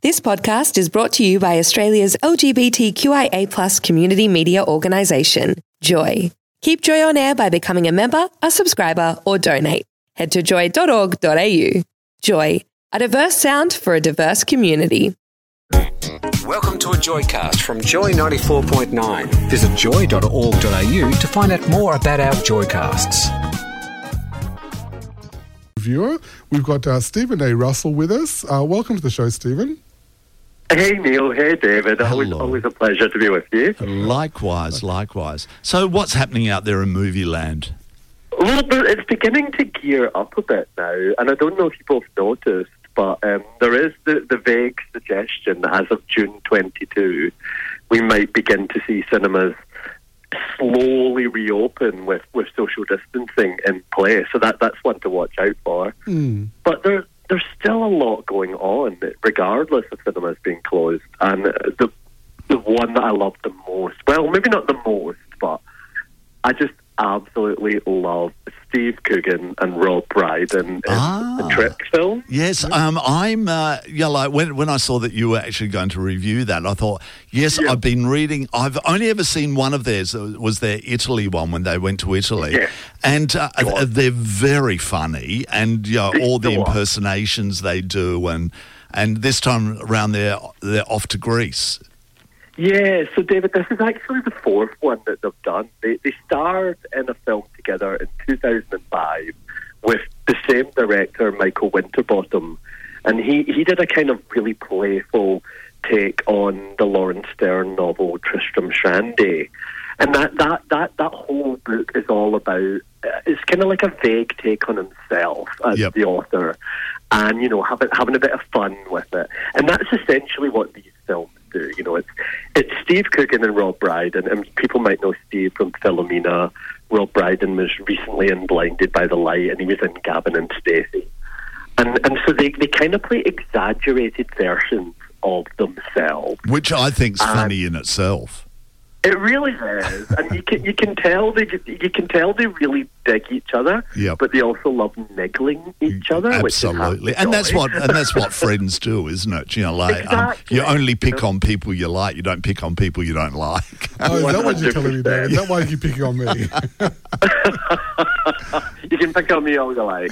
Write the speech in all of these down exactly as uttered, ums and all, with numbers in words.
This podcast is brought to you by Australia's L G B T Q I A plus community media organisation, Joy. Keep Joy on air by becoming a member, a subscriber, or donate. Head to joy dot org dot a u. Joy, a diverse sound for a diverse community. Welcome to a Joycast from Joy ninety-four point nine. Visit joy dot org dot a u to find out more about our Joycasts. Viewer, we've got uh, Stephen A. Russell with us. Uh, welcome to the show, Stephen. Hey Neil, hey David. Always, Hello. always a pleasure to be with you. Likewise, likewise. So what's happening out there in movie land? Well, it's beginning to gear up a bit now, and I don't know if you've both noticed, but um, there is the, the vague suggestion that as of June twenty-second, we might begin to see cinemas slowly reopen with, with social distancing in place. So that that's one to watch out for. Mm. But there, there's still a lot going on, regardless of cinemas being closed. And the the one that I love the most, well, maybe not the most, but I just absolutely love Steve Coogan and Rob Brydon in Ah. the Trip film. Yes, um, I'm. Uh, yeah, like when when I saw that you were actually going to review that, I thought, yes, Yeah. I've been reading. I've only ever seen one of theirs. It was their Italy one when they went to Italy, Yeah. and uh, Go on. they're very funny, and you know, Go all the on. impersonations they do, and and this time around they're they're off to Greece. Yeah, so David, this is actually the fourth one that they've done. They they starred in a film together in two thousand five with the same director, Michael Winterbottom, and he, he did a kind of really playful take on the Lawrence Stern novel Tristram Shandy. And that, that, that, that whole book is all about, uh, it's kind of like a vague take on himself as Yep. the author, and, you know, having, having a bit of fun with it. And that's essentially what these films do. You know, it's it's Steve Coogan and Rob Brydon, and people might know Steve from Philomena. Rob Brydon was recently in Blinded by the Light, and he was in Gavin and Stacey. And and so they, they kind of play exaggerated versions of themselves. Which I think's Um, funny in itself. It really is, and you can you can tell they you can tell they really dig each other, Yep. but they also love niggling each other. Absolutely, which is half and the that's joy. what and that's what friends do, isn't it? You know, like um, Exactly. you only pick Yeah. on people you like. You don't pick on people you don't like. Oh, is that what you're telling me, David? Is that why you picking on me? You can pick on me all you like.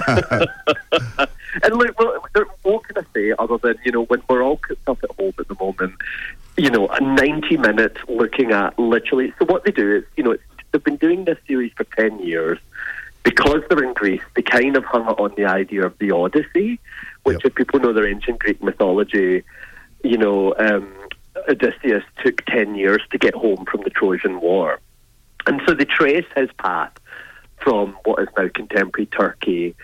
And look, well, there- what can I say other than, you know, when we're all cooped up at home at the moment, you know, a ninety minutes looking at literally, so what they do is, you know, it's, they've been doing this series for ten years. Because they're in Greece, they kind of hung it on the idea of the Odyssey, which Yep. if people know their ancient Greek mythology, you know, um, Odysseus took ten years to get home from the Trojan War. And so they trace his path from what is now contemporary Turkey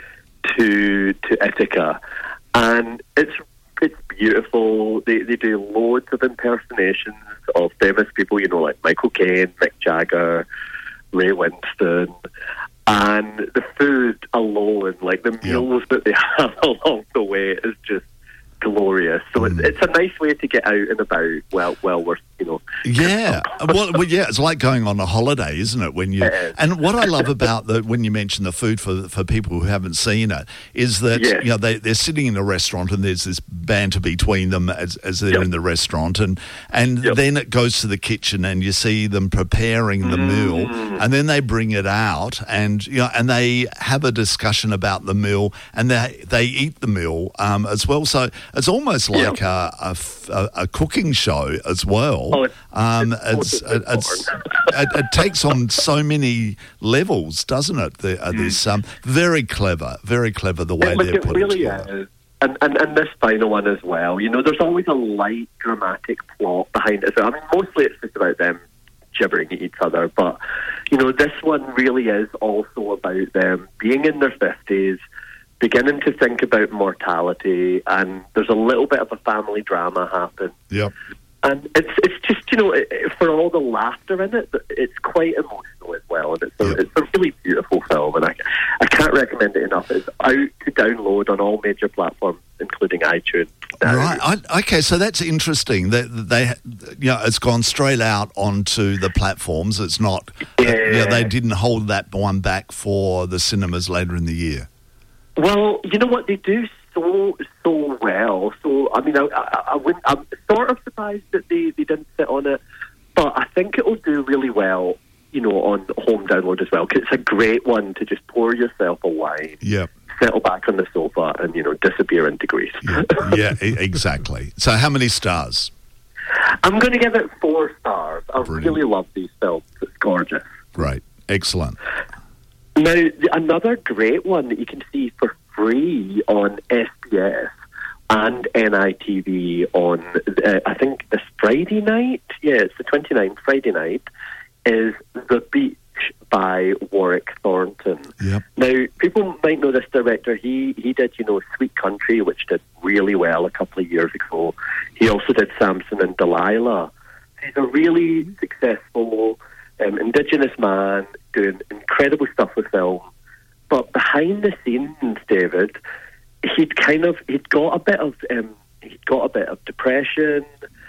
to to Ithaca, and it's it's beautiful. They they do loads of impersonations of famous people, you know, like Michael Caine, Mick Jagger, Ray Winston, and the food alone, like the meals that they have along the way, is just glorious. So Mm. it's, it's a nice way to get out and about. Well, well, we're you know. Yeah, well, well, yeah, it's like going on a holiday, isn't it? When you It is. and what I love about the when you mention the food for for people who haven't seen it is that Yes. you know they they're sitting in a restaurant and there's this banter between them as as they're Yep. in the restaurant, and and Yep. then it goes to the kitchen and you see them preparing the meal, Mm. and then they bring it out and you know and they have a discussion about the meal and they they eat the meal um, as well. So it's almost Yep. like a, a f- a- a cooking show as well. Oh, it's- um, it's it's, totally it's, it, it takes on so many levels, doesn't it? The, uh, this um, very clever, very clever the way Look, they're it putting really it together. is. And, and and this final one as well. You know, there's always a light dramatic plot behind it. So, I mean, mostly it's just about them gibbering at each other. But, you know, this one really is also about them being in their fifties, beginning to think about mortality, and there's a little bit of a family drama happen. Yep. And it's it's just, you know, it, it- for all the laughter in it, it's quite emotional as well. And it's a, Yep. it's a really beautiful film, and I, I can't recommend it enough. It's out to download on all major platforms, including iTunes. now. Right. I, okay. So that's interesting. That they, you know, it's gone straight out onto the platforms. It's not. Yeah. You know, they didn't hold that one back for the cinemas later in the year. Well, you know what? They do so so well. So I mean, I, I, I wouldn't, I'm sort of surprised that they, they didn't sit on it, but I think it will do really well, you know, on home download as well. Because it's a great one to just pour yourself a wine, Yep. settle back on the sofa, and you know, disappear into Greece. Yeah, yeah, e- exactly. So, how many stars? I'm going to give it four stars. I Brilliant. really love these films. It's gorgeous. Great, excellent. Now, the, another great one that you can see for free on S B S and N I T V on, uh, I think, this Friday night. Yeah, it's the twenty-ninth, Friday night, is The Beach by Warwick Thornton. Yep. Now, people might know this director. He he did, you know, Sweet Country, which did really well a couple of years ago. He also did Samson and Delilah. He's a really successful um, Indigenous man doing incredible stuff with film. But behind the scenes, David, he'd kind of he'd got a bit of um, he'd got a bit of depression.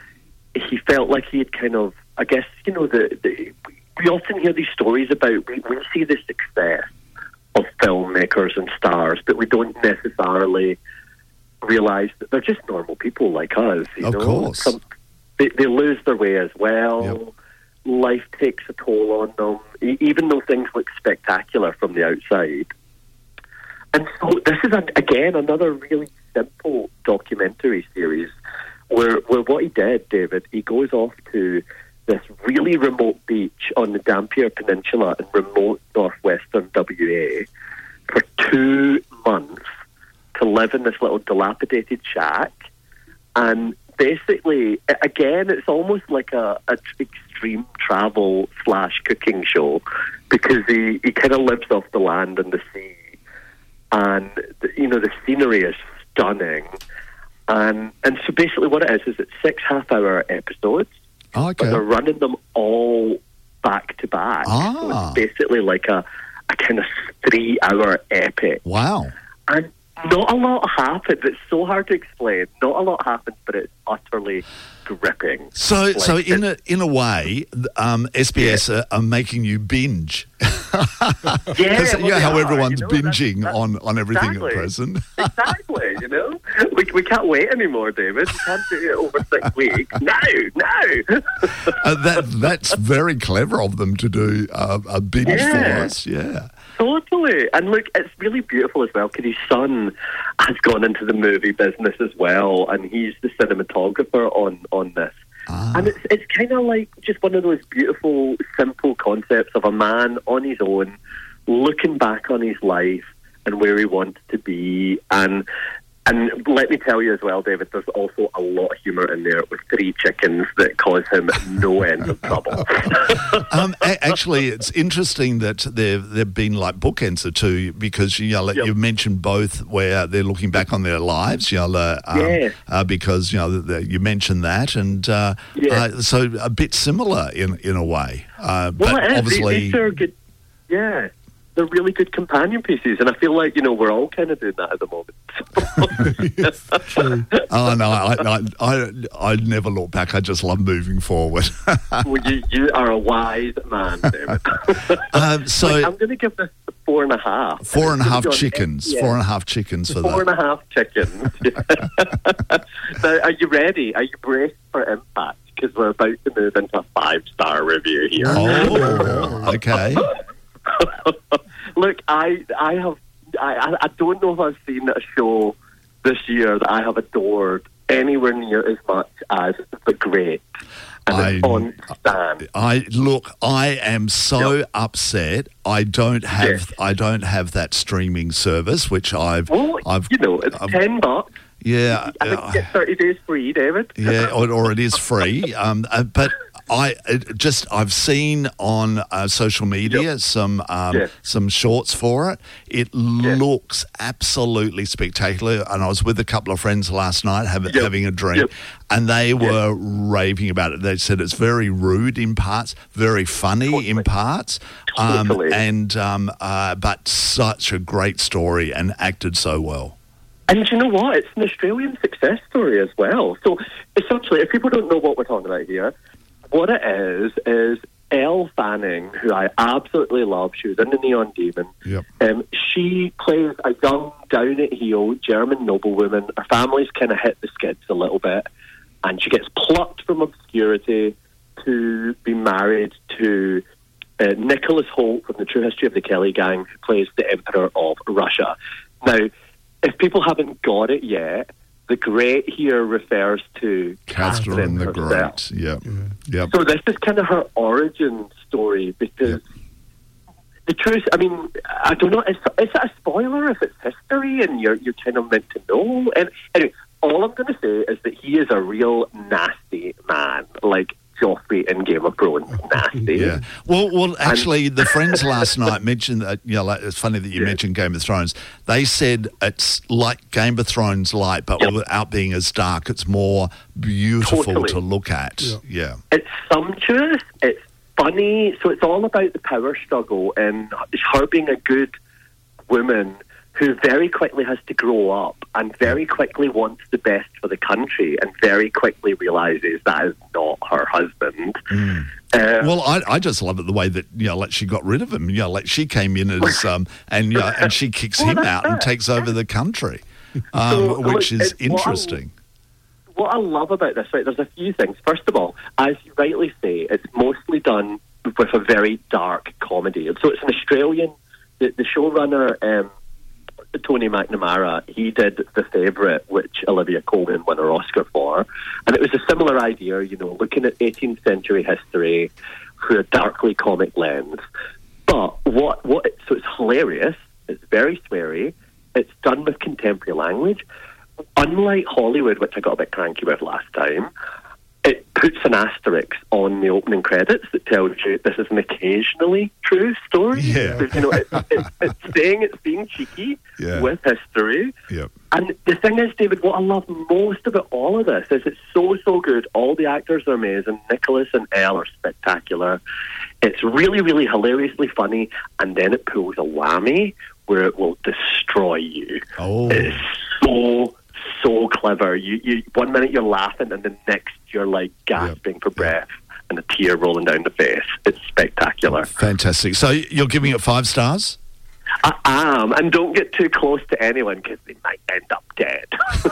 He felt like he had kind of, I guess, you know, the, the we often hear these stories about, we, we see the success of filmmakers and stars, but we don't necessarily realise that they're just normal people like us. You Of know? course. Some, they, they lose their way as well. Yep. Life takes a toll on them, e- even though things look spectacular from the outside. And so this is, a, again, another really simple documentary series where, where what he did, David, he goes off to this really remote beach on the Dampier Peninsula in remote northwestern W A for two months to live in this little dilapidated shack. And basically, again, it's almost like a, a extreme travel slash cooking show, because he, he kind of lives off the land and the sea. And, you know, the scenery is stunning. And, and so basically what it is, is it's six half-hour episodes. Oh, okay. But they're running them all back to back. Ah. So it's basically like a, a kind of three-hour epic. Wow. And not a lot happens. It's so hard to explain. Not a lot happens, but it's utterly gripping. So, Like, so in a it's- in a way, um, S B S are, are making you binge. yeah, Because well, you know they how are, everyone's you know, that's- binging that's- on, on everything exactly. at present. Exactly, you know? We, we can't wait anymore, David. We can't do it over six weeks. No, no. uh, that that's very clever of them to do uh, a binge Yeah. for us. Yeah. Totally. And look, it's really beautiful as well, because his son has gone into the movie business as well, and he's the cinematographer on, on this. Ah. And it's it's kind of like just one of those beautiful, simple concepts of a man on his own, looking back on his life and where he wants to be. And and let me tell you as well, David, there's also a lot of humour in there with three chickens that cause him no end of trouble. Um, a- actually, it's interesting that they've they've been like bookends the two, because you know like Yep. you've mentioned both where they're looking back on their lives. You know, uh, um, Yeah. uh, because you know the, the, you mentioned that, and uh, Yeah. uh, so a bit similar in in a way. Uh, Well, but it is. obviously, These are good. Yeah, they're really good companion pieces, and I feel like, you know, we're all kind of doing that at the moment. True. oh no, I, I I I never look back. I just love moving forward. Well, you, you are a wise man, David. um, so Like, I'm going to give this four and a half. four and a half It's gonna be on- chickens. yeah. Four and a half chickens for Four that. and a half chickens. Now, are you ready? Are you braced for impact? Because we're about to move into a five-star review here. Oh, okay. Look, I I have I, I I don't know if I've seen a show this year that I have adored anywhere near as much as The Great. And it's I- on Stan. I look. I am so Yep. upset. I don't have. Yes. I don't have that streaming service, which I've. Well, I've. you know, it's I've- ten bucks. Yeah. I think uh, you get thirty days free, David. yeah, or, or it is free. Um, uh, but I it just I've seen on uh, social media Yep. some um, Yes. some shorts for it. It looks absolutely spectacular. And I was with a couple of friends last night having Yep. having a drink, Yep. and they were raving about it. They said it's very rude in parts, very funny in parts, um, Totally. and um, uh, but such a great story and acted so well. And you know what? It's an Australian success story as well. So essentially, if people don't know what we're talking about here, what it is is Elle Fanning, who I absolutely love. She was in The Neon Demon. Yep. Um, she plays a young down at heel, German noblewoman. Her family's kind of hit the skids a little bit, and she gets plucked from obscurity to be married to uh, Nicholas Hoult from The True History of the Kelly Gang, who plays the Emperor of Russia. Now, if people haven't got it yet, the Great here refers to Catherine, Catherine the herself. Great. Yep. Yep. So this is kind of her origin story, because yep. the truth, I mean, I don't know, is, is it a spoiler if it's history and you're you're kind of meant to know? And anyway, all I'm going to say is that he is a real nasty man, like Joffrey in Game of Thrones, nasty. Yeah. Well, well, actually, the friends last night mentioned that. You know, like, it's funny that you yeah. mentioned Game of Thrones. They said it's like Game of Thrones light, but yep. without being as dark. It's more beautiful totally. to look at. Yeah. yeah. It's sumptuous. It's funny. So it's all about the power struggle and her being a good woman who very quickly has to grow up and very quickly wants the best for the country and very quickly realises that is not her husband. Mm. Um, well, I, I just love it the way that, you know, like she got rid of him. You know, like she came in as, um, and, you know, and she kicks well, him out and takes over the country, um, so, which look, is interesting. What I, what I love about this, right, there's a few things. First of all, as you rightly say, it's mostly done with a very dark comedy. So it's an Australian, the, the showrunner, um, Tony McNamara, he did The Favourite, which Olivia Colman won her Oscar for. And it was a similar idea, you know, looking at eighteenth century history through a darkly comic lens. But what, what, so it's hilarious, it's very sweary, it's done with contemporary language. Unlike Hollywood, which I got a bit cranky with last time, it puts an asterisk on the opening credits that tells you this is an occasionally true story. Yeah. So, you know, it, it, it's saying it's being cheeky yeah. with history. Yep. And the thing is, David, what I love most about all of this is it's so, so good. All the actors are amazing. Nicholas and Elle are spectacular. It's really, really hilariously funny. And then it pulls a whammy where it will destroy you. Oh. It's so so clever. You, you, one minute you're laughing, and the next you're like gasping yep. for breath, and a tear rolling down the face. It's spectacular. Fantastic. So you're giving it five stars? I am, and don't get too close to anyone because they might end up dead.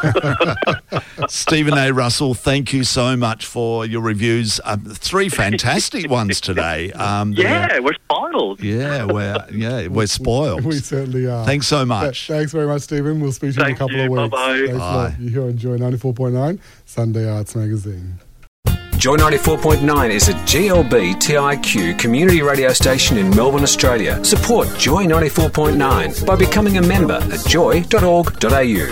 Stephen A. Russell, thank you so much for your reviews. Um, three fantastic ones today. Um, yeah, we're spoiled. Yeah, we're yeah we're spoiled. We certainly are. Thanks so much. Th- thanks very much, Stephen. We'll speak to you Thank in a couple you. of weeks. Bye-bye. Thanks Bye. a lot. You're here on Joy ninety-four point nine, Sunday Arts Magazine. Joy ninety-four point nine is a G L B T I Q community radio station in Melbourne, Australia. Support Joy ninety-four point nine by becoming a member at joy dot org dot a u.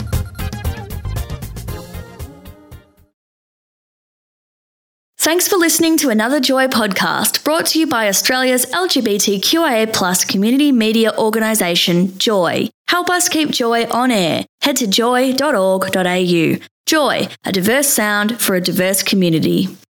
Thanks for listening to another Joy podcast brought to you by Australia's L G B T Q I A plus community media organisation, Joy. Help us keep Joy on air. Head to joy dot org dot a u. Joy, a diverse sound for a diverse community.